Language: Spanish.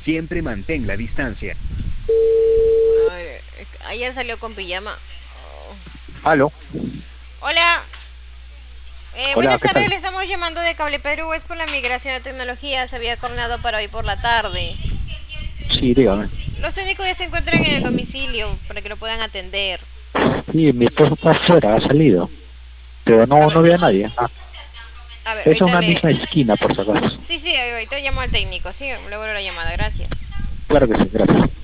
Siempre mantén la distancia. Ay, ayer salió con pijama. Oh. Aló, Hola, hola, buenas ¿qué tardes, tal? le estamos llamando de Cable Perú, es por la migración de tecnología, se había coordinado para hoy por la tarde. Sí, dígame. Los técnicos ya se encuentran en el domicilio para que lo puedan atender. Sí, mi esposo está afuera, ha salido, pero A no ver, veo a nadie. Ah, es ahorita una le... misma esquina, por si acaso. Sí, sí, ahorita llamo al técnico, sí, luego la llamada, gracias. Claro que sí, gracias.